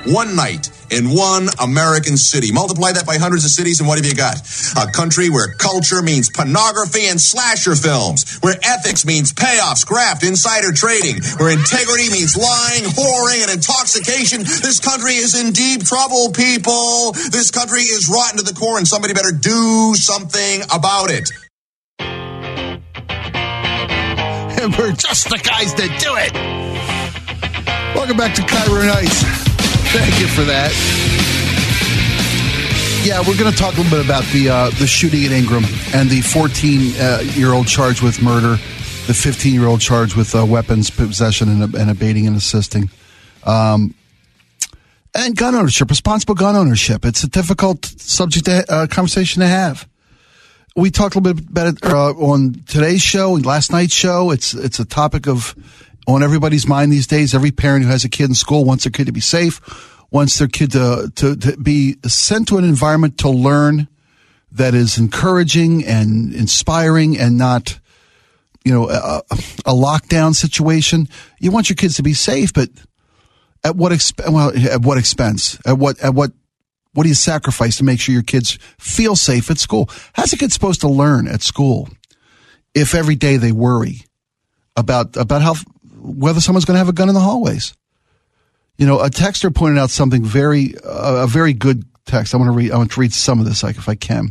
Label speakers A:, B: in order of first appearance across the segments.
A: one night in one American city. Multiply that by hundreds of cities, and what have you got? A country where culture means pornography and slasher films, where ethics means payoffs, graft, insider trading, where integrity means lying, whoring, and intoxication. This country is in deep trouble, people. This country is rotten to the core, and somebody better do something about it.
B: And we're just the guys that do it. Welcome back to Kyra and Ice. Thank you for that. Yeah, we're going to talk a little bit about the shooting at Ingram and the 14-year-old charged with murder, the 15-year-old charged with weapons possession and abating and assisting, and gun ownership, responsible gun ownership. It's a difficult subject conversation to have. We talked a little bit about it on today's show and last night's show. It's a topic on everybody's mind these days. Every parent who has a kid in school wants their kid to be safe, wants their kid to be sent to an environment to learn that is encouraging and inspiring and not, a lockdown situation. You want your kids to be safe, but at what expense? At what do you sacrifice to make sure your kids feel safe at school? How's a kid supposed to learn at school if every day they worry about whether someone's going to have a gun in the hallways? A texter pointed out something a very good text. I want to read some of this, if I can.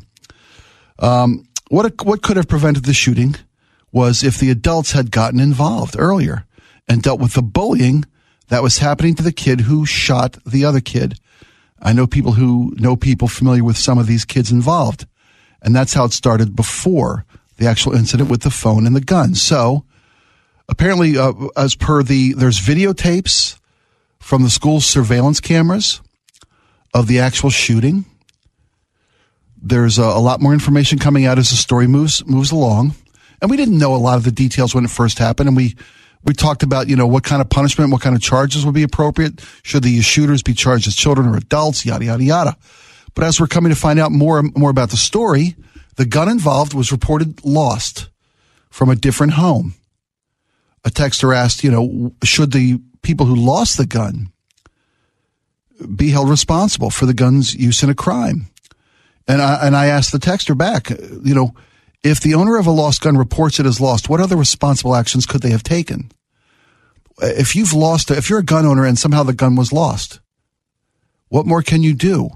B: What could have prevented the shooting was if the adults had gotten involved earlier and dealt with the bullying that was happening to the kid who shot the other kid. I know people who know people familiar with some of these kids involved, and that's how it started before the actual incident with the phone and the gun. So apparently, there's videotapes from the school's surveillance cameras of the actual shooting. There's a lot more information coming out as the story moves along, and we didn't know a lot of the details when it first happened, and we talked about, what kind of punishment, what kind of charges would be appropriate. Should the shooters be charged as children or adults, yada, yada, yada. But as we're coming to find out more about the story, the gun involved was reported lost from a different home. A texter asked, should the people who lost the gun be held responsible for the gun's use in a crime? And I asked the texter back, if the owner of a lost gun reports it as lost, what other responsible actions could they have taken? If you're a gun owner and somehow the gun was lost, what more can you do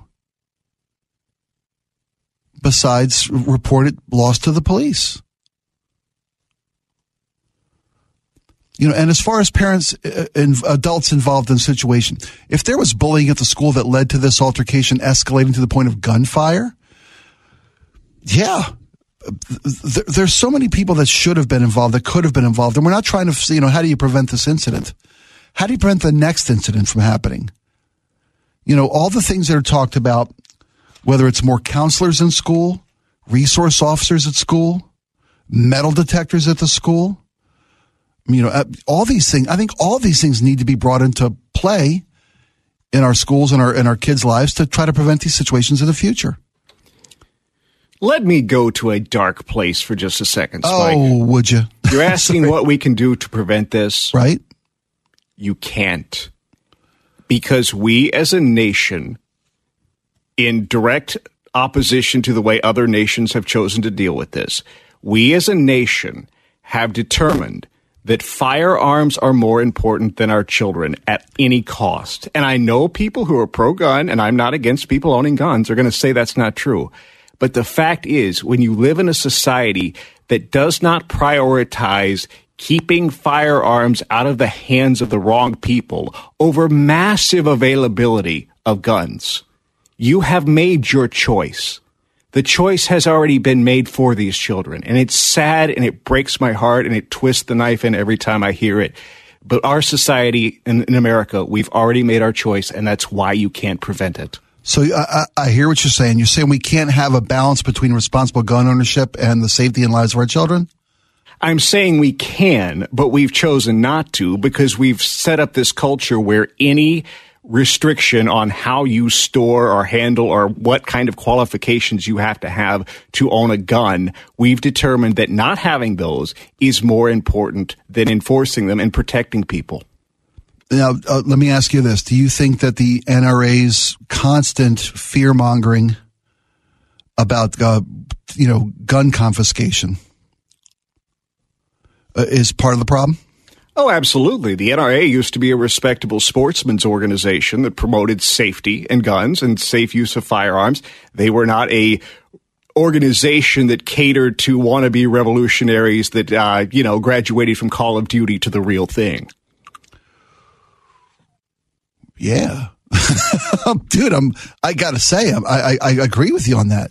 B: besides report it lost to the police? And as far as parents and adults involved in the situation, if there was bullying at the school that led to this altercation escalating to the point of gunfire, yeah. There's so many people that should have been involved, that could have been involved, and we're not trying to see, how do you prevent this incident? How do you prevent the next incident from happening? All the things that are talked about, whether it's more counselors in school, resource officers at school, metal detectors at the school, all these things. I think all these things need to be brought into play in our schools and our kids' lives to try to prevent these situations in the future.
C: Let me go to a dark place for just a second, Spike.
B: Oh, would you?
C: You're asking what we can do to prevent this?
B: Right.
C: You can't. Because we as a nation, in direct opposition to the way other nations have chosen to deal with this, we as a nation have determined that firearms are more important than our children at any cost. And I know people who are pro-gun, and I'm not against people owning guns, are going to say that's not true. But the fact is, when you live in a society that does not prioritize keeping firearms out of the hands of the wrong people over massive availability of guns, you have made your choice. The choice has already been made for these children. And it's sad, and it breaks my heart, and it twists the knife in every time I hear it. But our society in America, we've already made our choice, and that's why you can't prevent it.
B: So I hear what you're saying. You're saying we can't have a balance between responsible gun ownership and the safety and lives of our children?
C: I'm saying we can, but we've chosen not to because we've set up this culture where any restriction on how you store or handle or what kind of qualifications you have to own a gun, we've determined that not having those is more important than enforcing them and protecting people.
B: Now, let me ask you this. Do you think that the NRA's constant fear-mongering about, gun confiscation is part of the problem?
C: Oh, absolutely. The NRA used to be a respectable sportsman's organization that promoted safety and guns and safe use of firearms. They were not a organization that catered to wannabe revolutionaries that, graduated from Call of Duty to the real thing.
B: Yeah. Dude, I got to say, I agree with you on that.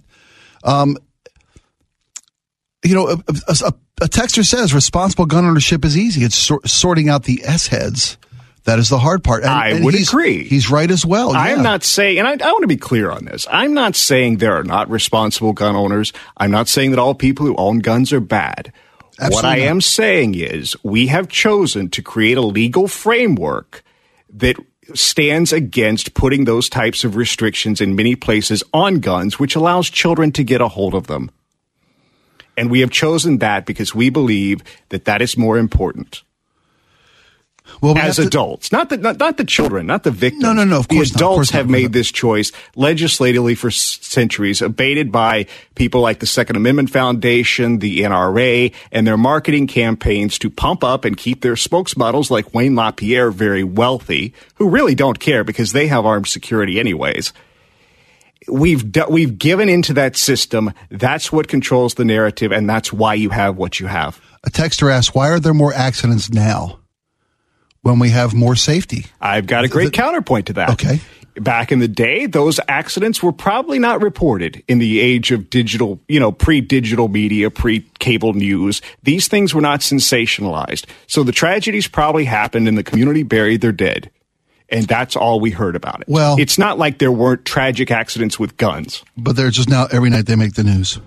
B: A texter says responsible gun ownership is easy. It's sorting out the S-heads. That is the hard part.
C: I would agree.
B: He's right as well.
C: I am not saying, and I want to be clear on this, I'm not saying there are not responsible gun owners. I'm not saying that all people who own guns are bad. Absolutely what I am saying is we have chosen to create a legal framework that stands against putting those types of restrictions in many places on guns, which allows children to get a hold of them. And we have chosen that because we believe that that is more important. Well, as adults, not the children, not the victims.
B: No. Of course,
C: the adults have made this choice legislatively for centuries, abated by people like the Second Amendment Foundation, the NRA, and their marketing campaigns to pump up and keep their spokesmodels like Wayne LaPierre very wealthy, who really don't care because they have armed security anyways. We've given into that system. That's what controls the narrative, and that's why you have what you have.
B: A texter asks, why are there more accidents now when we have more safety?
C: I've got a great counterpoint to that.
B: Okay.
C: Back in the day, those accidents were probably not reported in the age of digital, pre-digital media, pre-cable news. These things were not sensationalized. So the tragedies probably happened and the community buried their dead. And that's all we heard about it.
B: Well,
C: it's not like there weren't tragic accidents with guns.
B: But they're just now, every night they make the news.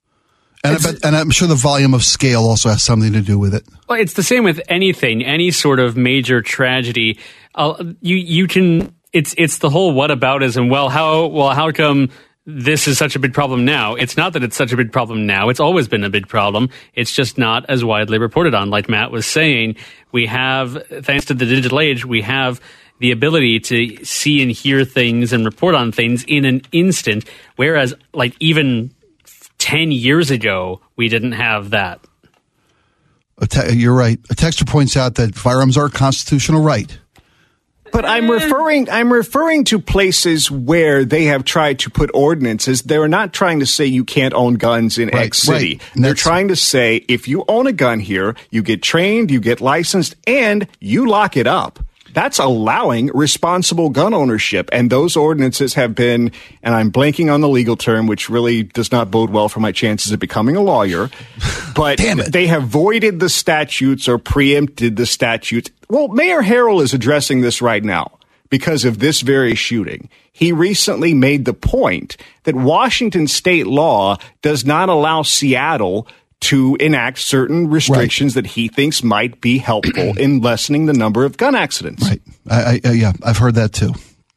B: And I'm sure the volume of scale also has something to do with it.
D: Well, it's the same with anything, any sort of major tragedy. You can, it's the whole whataboutism. How come this is such a big problem now? It's not that it's such a big problem now. It's always been a big problem. It's just not as widely reported on. Like Matt was saying, we have, thanks to the digital age, we have the ability to see and hear things and report on things in an instant, whereas like even 10 years ago, we didn't have that.
B: You're right. A texter points out that firearms are a constitutional right.
C: But I'm referring to places where they have tried to put ordinances. They're not trying to say you can't own guns in X city. Right. They're trying to say if you own a gun here, you get trained, you get licensed, and you lock it up. That's allowing responsible gun ownership. And those ordinances have been, and I'm blanking on the legal term, which really does not bode well for my chances of becoming a lawyer, but they have voided the statutes or preempted the statutes. Well, Mayor Harrell is addressing this right now because of this very shooting. He recently made the point that Washington state law does not allow Seattle to enact certain restrictions that he thinks might be helpful in lessening the number of gun accidents.
B: Right. Yeah, I've heard that too.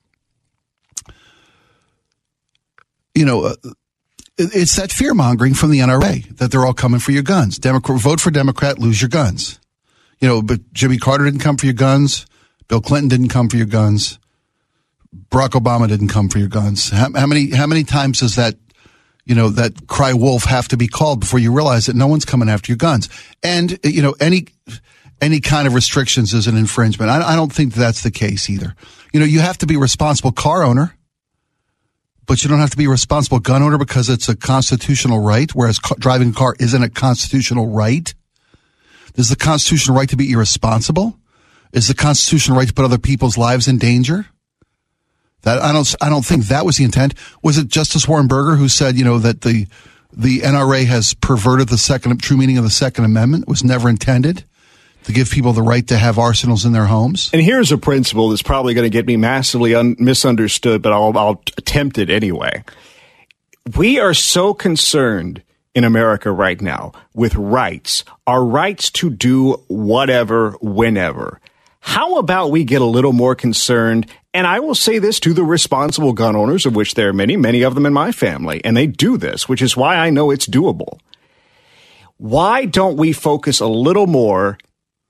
B: It's that fear-mongering from the NRA that they're all coming for your guns. Vote for Democrat, lose your guns. But Jimmy Carter didn't come for your guns. Bill Clinton didn't come for your guns. Barack Obama didn't come for your guns. How many times does that cry wolf have to be called before you realize that no one's coming after your guns? And, any kind of restrictions is an infringement. I don't think that's the case either. You have to be a responsible car owner, but you don't have to be a responsible gun owner because it's a constitutional right, whereas driving a car isn't a constitutional right. Is the constitutional right to be irresponsible? Is the constitutional right to put other people's lives in danger? That I don't think that was the intent. Was it Justice Warren Berger who said, that the NRA has perverted the true meaning of the Second Amendment? It was never intended to give people the right to have arsenals in their homes.
C: And here's a principle that's probably going to get me massively misunderstood, but I'll attempt it anyway. We are so concerned in America right now with rights, our rights to do whatever, whenever. How about we get a little more concerned? And I will say this to the responsible gun owners, of which there are many, many of them in my family, and they do this, which is why I know it's doable. Why don't we focus a little more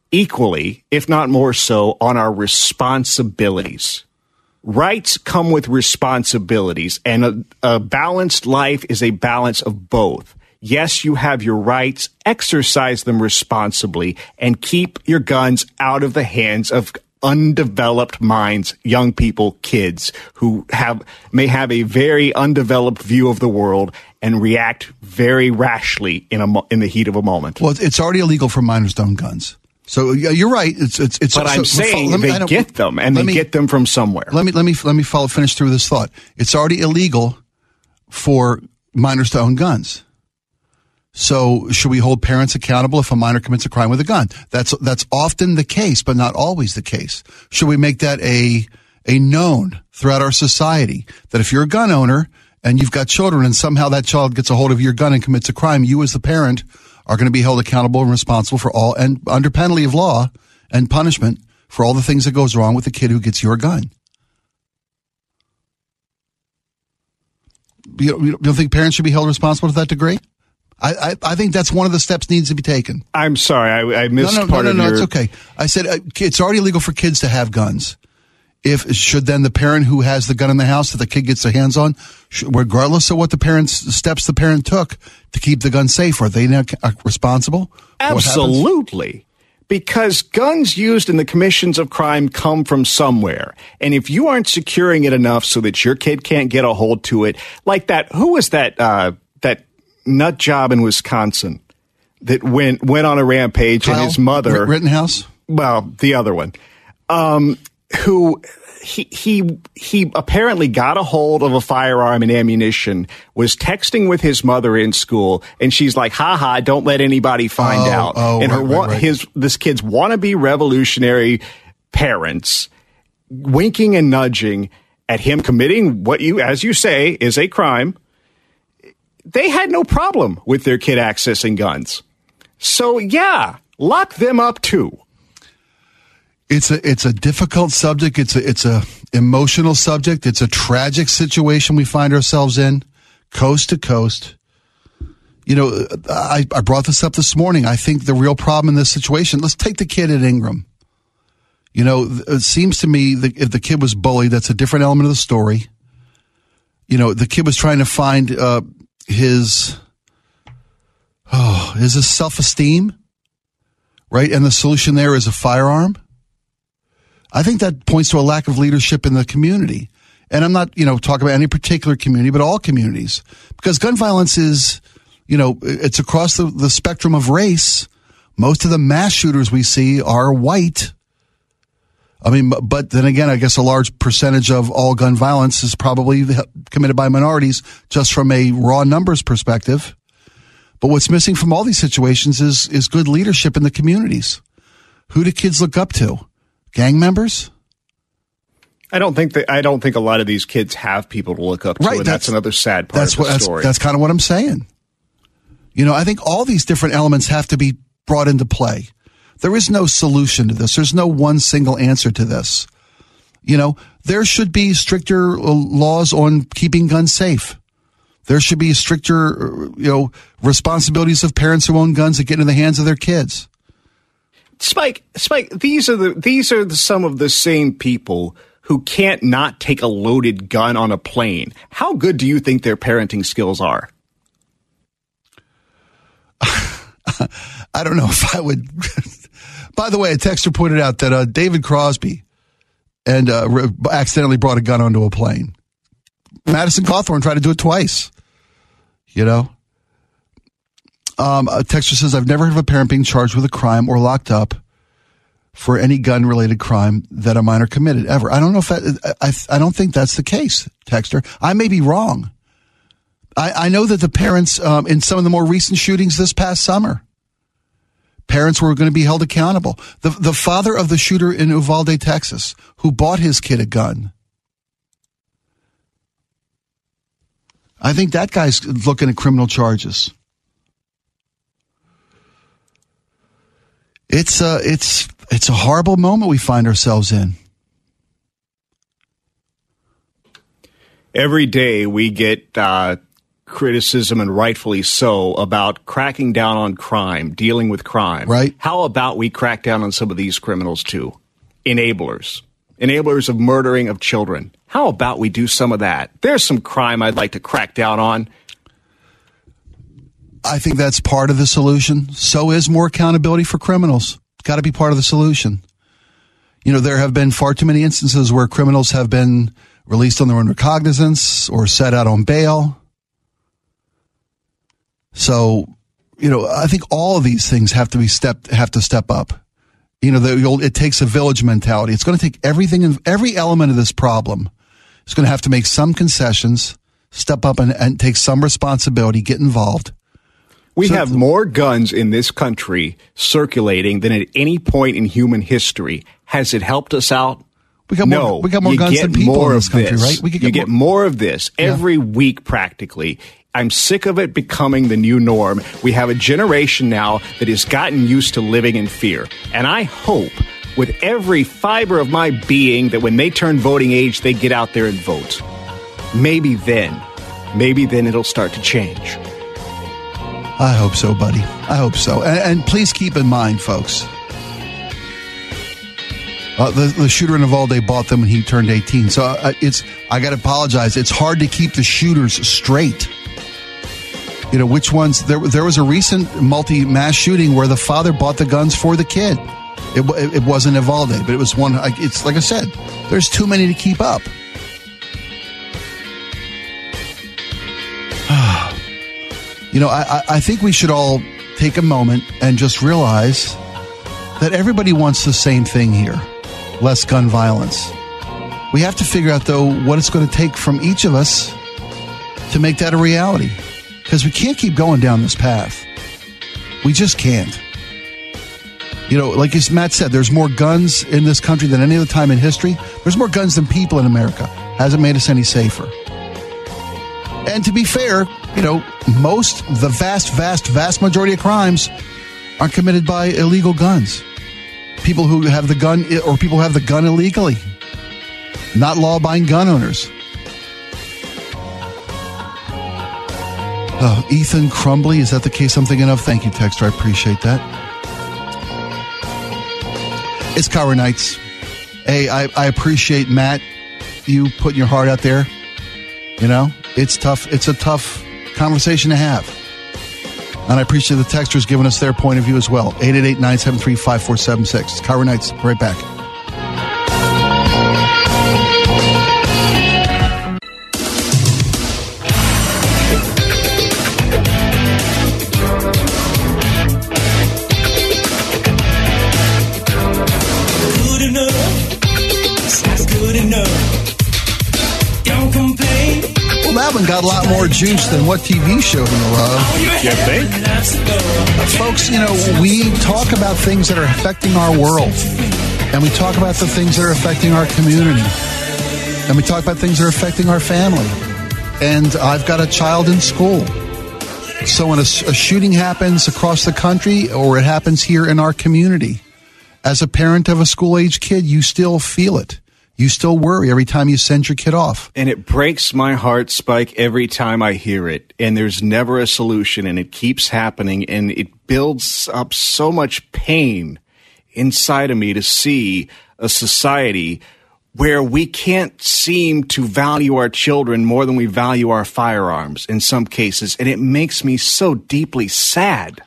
C: equally, if not more so, on our responsibilities. Rights come with responsibilities, and a balanced life is a balance of both. Yes, you have your rights, exercise them responsibly, and keep your guns out of the hands of undeveloped minds, young people, kids who may have a very undeveloped view of the world and react very rashly in the heat of a moment.
B: Well, it's already illegal for minors to own guns. So you're right.
C: But I'm saying they get them, and they get them from somewhere.
B: Let me finish through this thought. It's already illegal for minors to own guns. So should we hold parents accountable if a minor commits a crime with a gun? That's often the case, but not always the case. Should we make that a known throughout our society that if you're a gun owner and you've got children and somehow that child gets a hold of your gun and commits a crime, you as the parent are going to be held accountable and responsible for all, and under penalty of law and punishment for all the things that goes wrong with the kid who gets your gun. You don't think parents should be held responsible to that degree? I think that's one of the steps needs to be taken.
C: I'm sorry, I missed part of your...
B: No, it's okay. I said it's already illegal for kids to have guns. Should then the parent who has the gun in the house that the kid gets their hands on, regardless of what steps the parent took to keep the gun safe, are they now responsible?
C: Absolutely. Because guns used in the commissions of crime come from somewhere. And if you aren't securing it enough so that your kid can't get a hold to it, like that, who was that nut job in Wisconsin that went on a rampage,
B: Kyle,
C: and his mother...
B: Rittenhouse?
C: Well, the other one. Who he apparently got a hold of a firearm and ammunition, was texting with his mother in school, and she's like, "Ha, don't let anybody find out." And this kid's wannabe revolutionary parents winking and nudging at him committing what as you say, is a crime. They had no problem with their kid accessing guns. So yeah, lock them up too.
B: It's a difficult subject. It's a emotional subject. It's a tragic situation we find ourselves in, coast to coast. You know, I brought this up this morning. I think the real problem in this situation, let's take the kid at Ingram. You know, it seems to me that if the kid was bullied, that's a different element of the story. You know, the kid was trying to find his self-esteem, right? And the solution there is a firearm. I think that points to a lack of leadership in the community. And I'm not, talking about any particular community, but all communities. Because gun violence is, it's across the spectrum of race. Most of the mass shooters we see are white. I mean, but then again, I guess a large percentage of all gun violence is probably committed by minorities, just from a raw numbers perspective. But what's missing from all these situations is good leadership in the communities. Who do kids look up to? Gang members?
C: I don't think a lot of these kids have people to look up to, right, and that's another sad part of the story.
B: That's kind of what I'm saying. I think all these different elements have to be brought into play. There is no solution to this. There's no one single answer to this. There should be stricter laws on keeping guns safe. There should be stricter, responsibilities of parents who own guns that get into the hands of their kids.
C: Spike, these are some of the same people who can't not take a loaded gun on a plane. How good do you think their parenting skills are?
B: I don't know if I would. By the way, a texter pointed out that David Crosby accidentally brought a gun onto a plane. Madison Cawthorn tried to do it twice. A texter says, I've never heard of a parent being charged with a crime or locked up for any gun-related crime that a minor committed, ever. I don't know if that, I don't think that's the case, texter. I may be wrong. I know that the parents, in some of the more recent shootings this past summer, parents were going to be held accountable. The father of the shooter in Uvalde, Texas, who bought his kid a gun, I think that guy's looking at criminal charges. It's a horrible moment we find ourselves in.
C: Every day we get criticism, and rightfully so, about cracking down on crime, dealing with crime.
B: Right.
C: How about we crack down on some of these criminals, too? Enablers of murdering of children. How about we do some of that? There's some crime I'd like to crack down on.
B: I think that's part of the solution. So is more accountability for criminals. Got to be part of the solution. You know, there have been far too many instances where criminals have been released on their own recognizance or set out on bail. So, you know, I think all of these things have to step up. You know, it takes a village mentality. It's going to take everything and every element of this problem. It's going to have to make some concessions, step up and take some responsibility, get involved.
C: We have more guns in this country circulating than at any point in human history. Has it helped us out?
B: We got more guns than people in this country, right?
C: You get more of this every week practically. I'm sick of it becoming the new norm. We have a generation now that has gotten used to living in fear. And I hope with every fiber of my being that when they turn voting age, they get out there and vote. Maybe then it'll start to change.
B: I hope so, buddy. I hope so. And please keep in mind, folks, the shooter in Uvalde bought them when he turned 18. So I got to apologize. It's hard to keep the shooters straight. You know, which ones? There was a recent mass shooting where the father bought the guns for the kid. It wasn't Uvalde, but it was one. It's like I said, there's too many to keep up. You know, I think we should all take a moment and just realize that everybody wants the same thing here, less gun violence. We have to figure out, though, what it's going to take from each of us to make that a reality, because we can't keep going down this path. We just can't. You know, like as Matt said, there's more guns in this country than any other time in history. There's more guns than people in America. Hasn't made us any safer. And to be fair, you know, the vast majority of crimes are committed by illegal guns. People who have the gun, or people who have the gun illegally, not law-abiding gun owners. Oh, Ethan Crumbly, is that the case I'm thinking of? Thank you, Texter. I appreciate that. It's Cover Nights. Hey, I appreciate, Matt, you putting your heart out there. You know, it's tough. It's a tough conversation to have. And I appreciate the texters giving us their point of view as well. 888-973-5476. It's Cover Nights. Right back. That one got a lot more juice than what TV show in the love.
C: You think?
B: Folks, you know, we talk about things that are affecting our world. And we talk about the things that are affecting our community. And we talk about things that are affecting our family. And I've got a child in school. So when a shooting happens across the country, or it happens here in our community, as a parent of a school-age kid, you still feel it. You still worry every time you send your kid off.
C: And it breaks my heart, Spike, every time I hear it. And there's never a solution, and it keeps happening, and it builds up so much pain inside of me to see a society where we can't seem to value our children more than we value our firearms in some cases. And it makes me so deeply sad.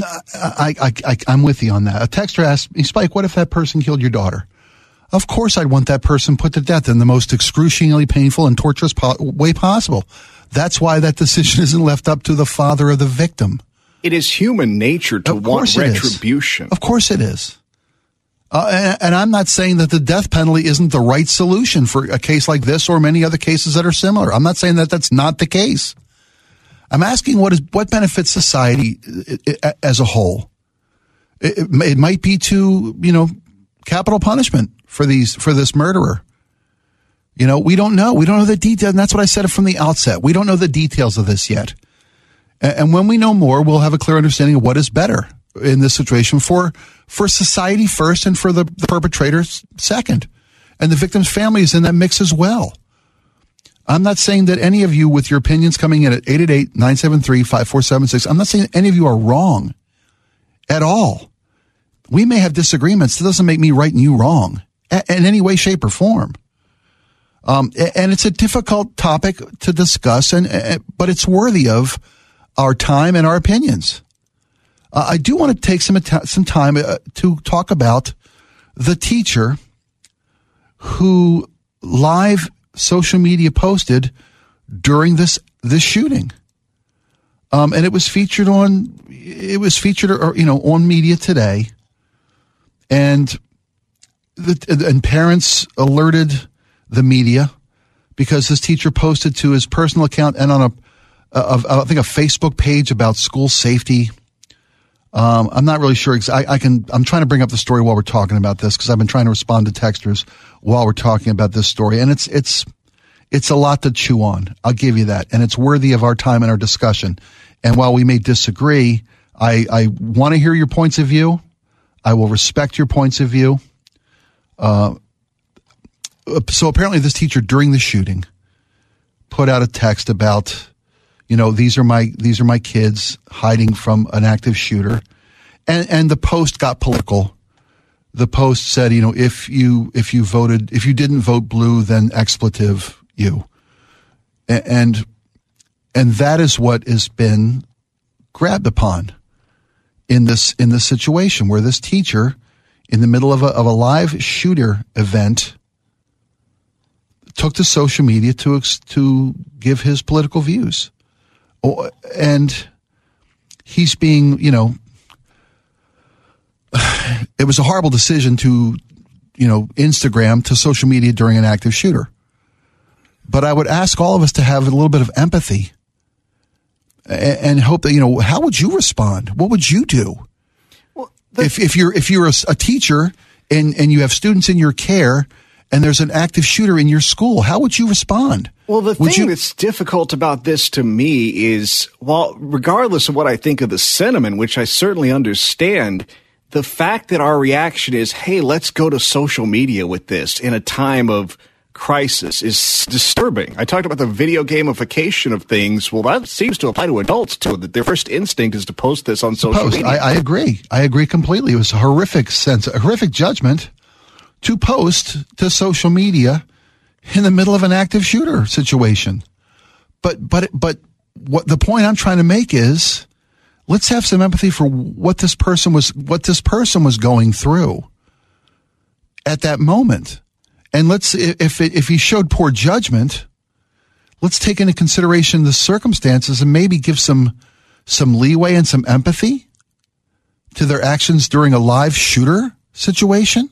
B: I'm with you on that. A texter asked me, Spike, what if that person killed your daughter? Of course I'd want that person put to death in the most excruciatingly painful and torturous way possible. That's why that decision isn't left up to the father of the victim.
C: It is human nature to want retribution.
B: Of course it is. And I'm not saying that the death penalty isn't the right solution for a case like this or many other cases that are similar. I'm not saying that that's not the case. I'm asking what benefits society as a whole. It might be to, you know, capital punishment for this murderer. You know, we don't know. We don't know the details. And that's what I said from the outset. We don't know the details of this yet. And when we know more, we'll have a clear understanding of what is better in this situation for society first and for the perpetrators second. And the victim's family is in that mix as well. I'm not saying that any of you with your opinions coming in at 888-973-5476, I'm not saying any of you are wrong at all. We may have disagreements. That doesn't make me right and you wrong in any way, shape, or form. And it's a difficult topic to discuss, but it's worthy of our time and our opinions. I do want to take some time to talk about the teacher who live social media posted during this shooting. And it was featured on media today. And parents alerted the media because this teacher posted to his personal account and on I think a Facebook page about school safety. I'm not really sure. I'm trying to bring up the story while we're talking about this because I've been trying to respond to texters while we're talking about this story. And it's a lot to chew on. I'll give you that. And it's worthy of our time and our discussion. And while we may disagree, I want to hear your points of view. I will respect your points of view. So apparently this teacher during the shooting put out a text about, these are my kids hiding from an active shooter. And the post got political. The post said, if you didn't vote blue, then expletive you. And that is what has been grabbed upon in this situation where this teacher in the middle of a live shooter event took to social media to give his political views. And he's being, it was a horrible decision to, Instagram to social media during an active shooter. But I would ask all of us to have a little bit of empathy and hope that, how would you respond? What would you do? Well, if you're a teacher and you have students in your care and there's an active shooter in your school, how would you respond?
C: Well, the thing that's difficult about this to me is, regardless of what I think of the sentiment, which I certainly understand, the fact that our reaction is, hey, let's go to social media with this in a time of crisis is disturbing. I talked about the video gamification of things. Well, that seems to apply to adults, too, that their first instinct is to post this on social media.
B: I agree. I agree completely. It was a horrific judgment to post to social media in the middle of an active shooter situation. But what the point I'm trying to make is, let's have some empathy for what this person was going through at that moment. And if he showed poor judgment, let's take into consideration the circumstances and maybe give some leeway and some empathy to their actions during a live shooter situation.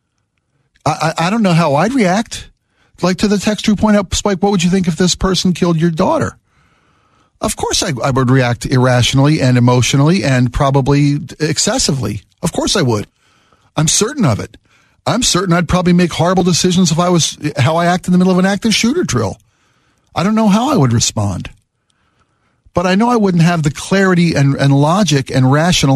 B: I don't know how I'd react. Like to the text who pointed out, Spike, what would you think if this person killed your daughter? Of course I would react irrationally and emotionally and probably excessively. Of course I would. I'm certain of it. I'm certain I'd probably make horrible decisions if I was how I act in the middle of an active shooter drill. I don't know how I would respond. But I know I wouldn't have the clarity and logic and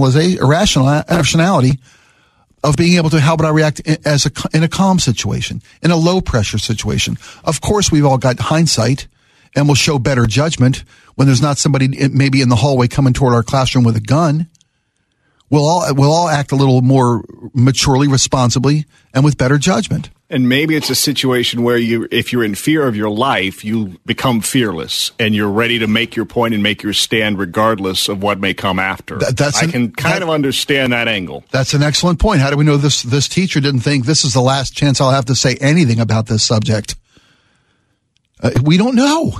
B: rationality of being able to, how would I react in a calm situation, in a low pressure situation? Of course, we've all got hindsight and we'll show better judgment when there's not somebody maybe in the hallway coming toward our classroom with a gun. We'll all act a little more maturely, responsibly, and with better judgment.
C: And maybe it's a situation where if you're in fear of your life, you become fearless and you're ready to make your point and make your stand regardless of what may come after. I can kind of understand that angle.
B: That's an excellent point. How do we know this teacher didn't think this is the last chance I'll have to say anything about this subject? We don't know.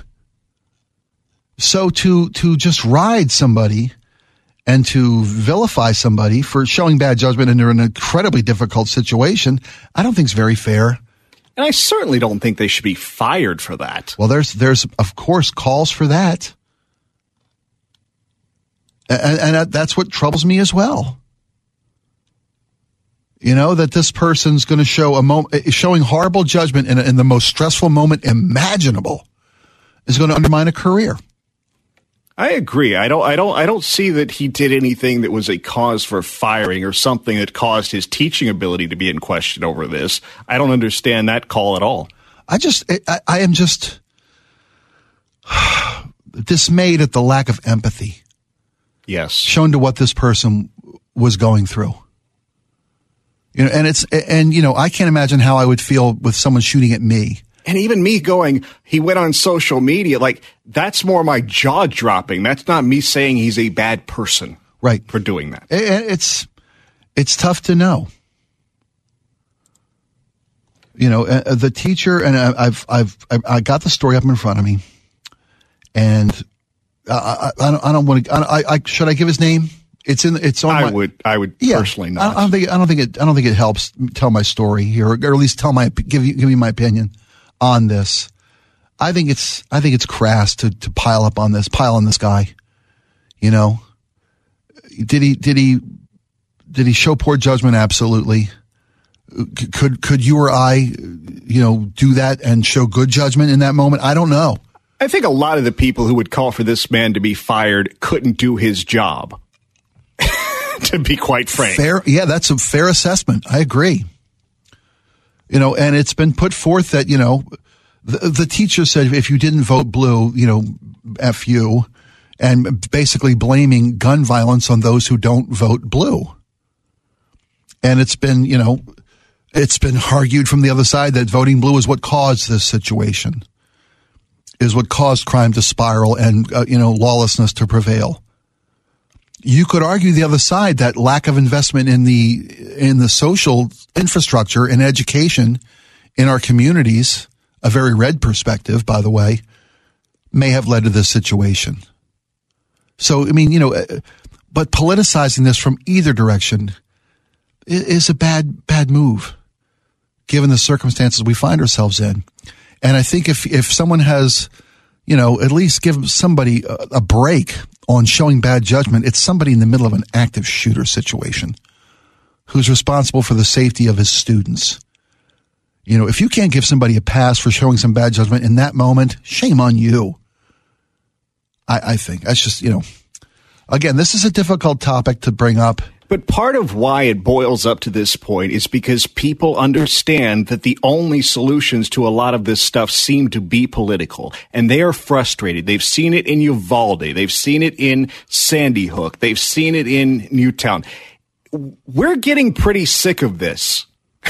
B: So to just ride somebody and to vilify somebody for showing bad judgment in an incredibly difficult situation, I don't think is very fair.
C: And I certainly don't think they should be fired for that.
B: Well, there's of course calls for that. And that's what troubles me as well. That this person's going to show showing horrible judgment in the most stressful moment imaginable is going to undermine a career.
C: I agree. I don't see that he did anything that was a cause for firing or something that caused his teaching ability to be in question over this. I don't understand that call at all.
B: I am just dismayed at the lack of empathy
C: Yes.
B: shown to what this person was going through. You know, and I can't imagine how I would feel with someone shooting at me.
C: And even me going, he went on social media, like, that's more my jaw dropping. That's not me saying he's a bad person.
B: Right.
C: For doing that.
B: It's tough to know. You know, the teacher, and I got the story up in front of me, and I don't want to. Should I give his name? It's on.
C: I would personally not.
B: I don't think it helps tell my story here, or at least give you my opinion on this. I think it's crass to pile on this guy. You know, did he show poor judgment? Absolutely. Could you or I, do that and show good judgment in that moment? I don't know.
C: I think a lot of the people who would call for this man to be fired couldn't do his job. To be quite frank.
B: Yeah, that's a fair assessment. I agree. You know, and it's been put forth that, the teacher said if you didn't vote blue, F you, and basically blaming gun violence on those who don't vote blue. And it's been argued from the other side that voting blue is what caused this situation, is what caused crime to spiral and, lawlessness to prevail. You could argue the other side that lack of investment in the social infrastructure and education in our communities, a very red perspective, by the way, may have led to this situation. So, but politicizing this from either direction is a bad move, given the circumstances we find ourselves in. And I think if someone has, at least give somebody a break on showing bad judgment, it's somebody in the middle of an active shooter situation who's responsible for the safety of his students. If you can't give somebody a pass for showing some bad judgment in that moment, shame on you. I think that's just, again, this is a difficult topic to bring up.
C: But part of why it boils up to this point is because people understand that the only solutions to a lot of this stuff seem to be political, and they are frustrated. They've seen it in Uvalde. They've seen it in Sandy Hook. They've seen it in Newtown. We're getting pretty sick of this,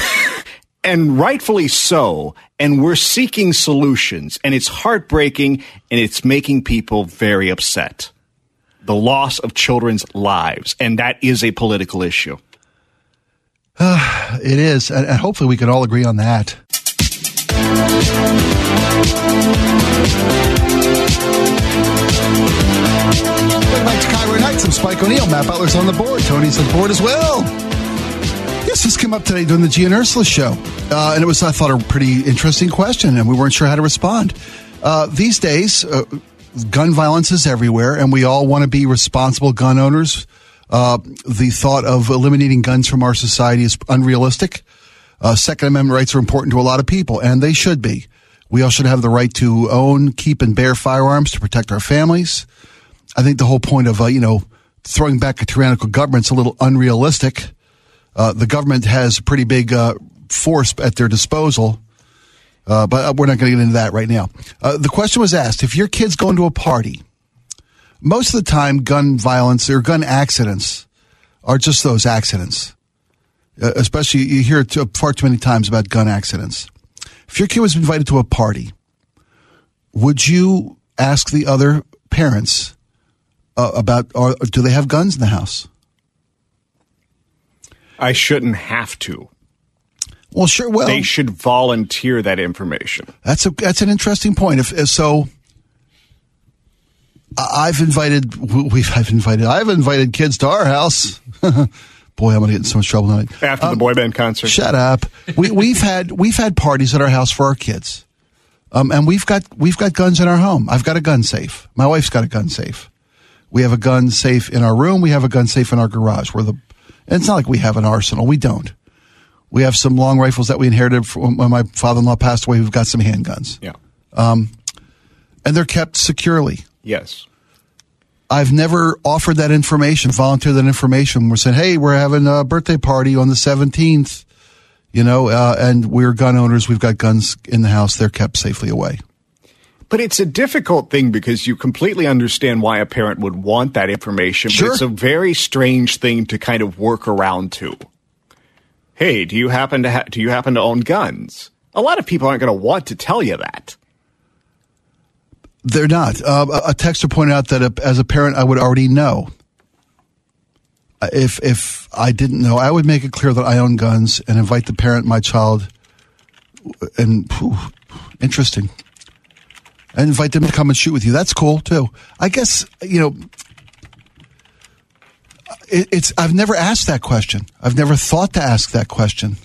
C: and rightfully so, and we're seeking solutions, and it's heartbreaking, and it's making people very upset. The loss of children's lives, and that is a political issue.
B: It is, and hopefully we can all agree on that. Welcome back to Kyra Nights. I'm Spike O'Neill. Matt Butler's on the board. Tony's on the board as well. Yes, this came up today during the Gia and Ursula show, and it was, I thought, a pretty interesting question, and we weren't sure how to respond. These days, gun violence is everywhere, and we all want to be responsible gun owners. The thought of eliminating guns from our society is unrealistic. Second Amendment rights are important to a lot of people, and they should be. We all should have the right to own, keep, and bear firearms to protect our families. I think the whole point of, throwing back a tyrannical government is a little unrealistic. The government has a pretty big force at their disposal. But we're not going to get into that right now. The question was asked, if your kid's going to a party, most of the time gun violence or gun accidents are just those accidents. Especially, you hear it far too many times about gun accidents. If your kid was invited to a party, would you ask the other parents about, or do they have guns in the house?
C: I shouldn't have to.
B: Well, sure. Well,
C: they should volunteer that information.
B: That's an interesting point. If so, I've invited kids to our house. Boy, I'm going to get in so much trouble tonight.
C: After the boy band concert.
B: Shut up. We've had parties at our house for our kids, and we've got guns in our home. I've got a gun safe. My wife's got a gun safe. We have a gun safe in our room. We have a gun safe in our garage. And it's not like we have an arsenal. We don't. We have some long rifles that we inherited from when my father-in-law passed away. We've got some handguns.
C: Yeah.
B: And they're kept securely.
C: Yes.
B: I've never offered that information, volunteered that information. We're saying, hey, we're having a birthday party on the 17th, and we're gun owners. We've got guns in the house. They're kept safely away.
C: But it's a difficult thing because you completely understand why a parent would want that information.
B: Sure.
C: But it's a very strange thing to kind of work around to. Hey, do you happen to own guns? A lot of people aren't going to want to tell you that.
B: They're not. A texter pointed out that as a parent, I would already know. If I didn't know, I would make it clear that I own guns and invite the parent, my child, and interesting. And invite them to come and shoot with you. That's cool too. I guess, I've never asked that question. I've never thought to ask that question.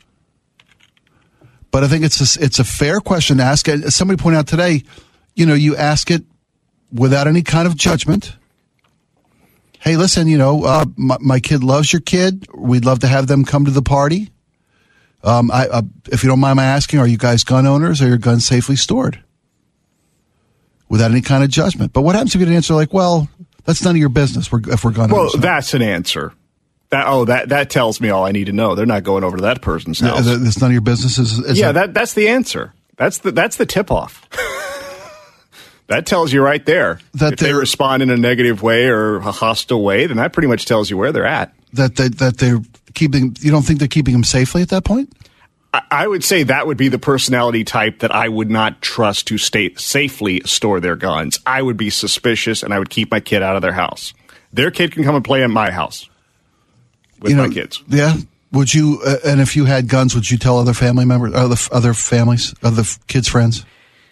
B: But I think it's a fair question to ask. As somebody pointed out today, you ask it without any kind of judgment. Hey, listen, my kid loves your kid. We'd love to have them come to the party. If you don't mind my asking, are you guys gun owners? Or are your guns safely stored? Without any kind of judgment. But what happens if you get an answer like, well, that's none of your business if we're gun owners?
C: Well, that's an answer. That tells me all I need to know. They're not going over to that person's house.
B: It's none of your business?
C: That's the answer. That's the tip-off. That tells you right there. That if they respond in a negative way or a hostile way, then that pretty much tells you where they're at.
B: That they're keeping. You don't think they're keeping them safely at that point?
C: I would say that would be the personality type that I would not trust to safely store their guns. I would be suspicious, and I would keep my kid out of their house. Their kid can come and play in my house with my kids.
B: Yeah. Would you? And if you had guns, would you tell other family members, other families, other kids' friends?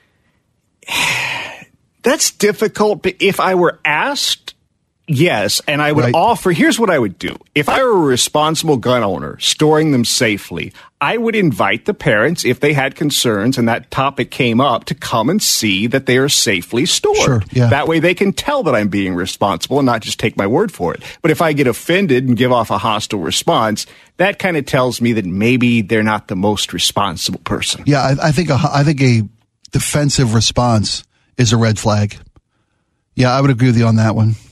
C: That's difficult, but if I were asked, yes, and I would offer, here's what I would do. If I were a responsible gun owner, storing them safely, I would invite the parents, if they had concerns and that topic came up, to come and see that they are safely stored.
B: Sure, yeah.
C: That way they can tell that I'm being responsible and not just take my word for it. But if I get offended and give off a hostile response, that kind of tells me that maybe they're not the most responsible person.
B: Yeah, I think a defensive response is a red flag. Yeah, I would agree with you on that one.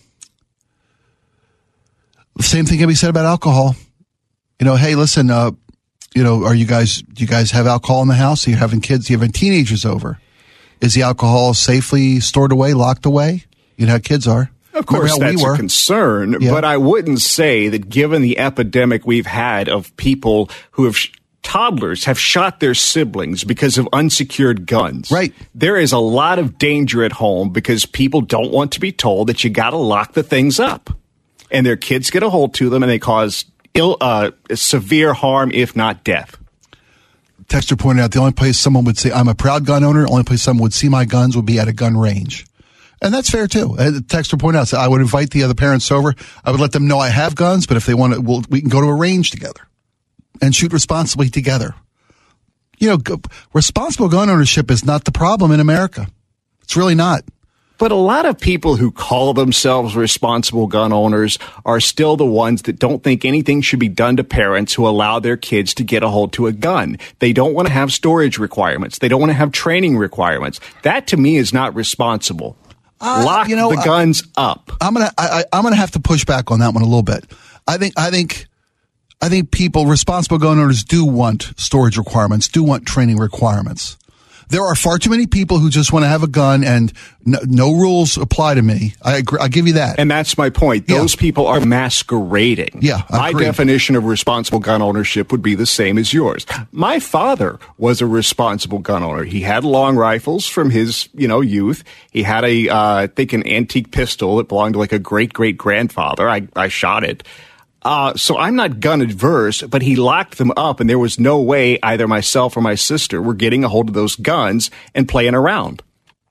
B: The same thing can be said about alcohol. Hey, listen, do you guys have alcohol in the house? Are you having kids? Are you having teenagers over? Is the alcohol safely stored away, locked away? You know how kids are.
C: Of course, that's a concern, but I wouldn't say that given the epidemic we've had of people who have toddlers have shot their siblings because of unsecured guns.
B: Right.
C: There is a lot of danger at home because people don't want to be told that you got to lock the things up. And their kids get a hold to them and they cause severe harm, if not death.
B: Texter pointed out the only place someone would say, I'm a proud gun owner, the only place someone would see my guns would be at a gun range. And that's fair, too. The texter pointed out, so I would invite the other parents over. I would let them know I have guns, but if they want to, we can go to a range together and shoot responsibly together. Responsible gun ownership is not the problem in America. It's really not.
C: But a lot of people who call themselves responsible gun owners are still the ones that don't think anything should be done to parents who allow their kids to get a hold to a gun. They don't want to have storage requirements. They don't want to have training requirements. That, to me, is not responsible. Lock the guns up. I'm
B: gonna have to push back on that one a little bit. I think people, responsible gun owners, do want storage requirements, do want training requirements. There are far too many people who just want to have a gun and no rules apply to me. I agree. I'll give you that.
C: And that's my point. Those people are masquerading.
B: Yeah,
C: my definition of responsible gun ownership would be the same as yours. My father was a responsible gun owner. He had long rifles from his, youth. He had I think an antique pistol that belonged to like a great-great-grandfather. I shot it. So I'm not gun adverse, but he locked them up, and there was no way either myself or my sister were getting a hold of those guns and playing around.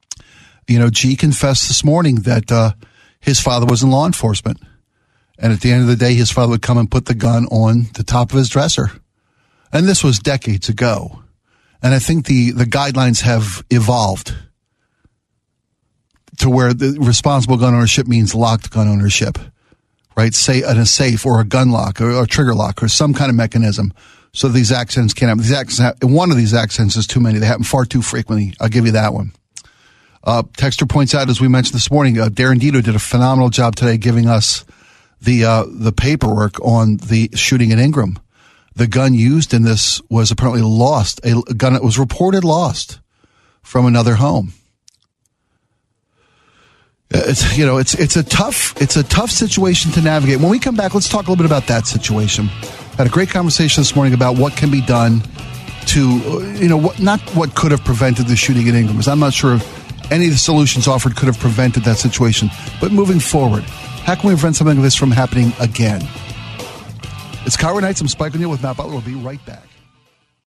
B: G confessed this morning that his father was in law enforcement, and at the end of the day, his father would come and put the gun on the top of his dresser. And this was decades ago. And I think the guidelines have evolved to where the responsible gun ownership means locked gun ownership. Right, say in a safe or a gun lock or a trigger lock or some kind of mechanism, so these accidents can't happen. One of these accidents is too many; they happen far too frequently. I'll give you that one. Texter points out, as we mentioned this morning, Darren Dito did a phenomenal job today, giving us the paperwork on the shooting at Ingram. The gun used in this was apparently lost. A gun that was reported lost from another home. It's a tough situation to navigate. When we come back, let's talk a little bit about that situation. Had a great conversation this morning about what can be done to, not what could have prevented the shooting in Ingram, because I'm not sure if any of the solutions offered could have prevented that situation. But moving forward, how can we prevent something like this from happening again? It's KIRO Nights. I'm Spike O'Neill with Matt Butler. We'll be right back.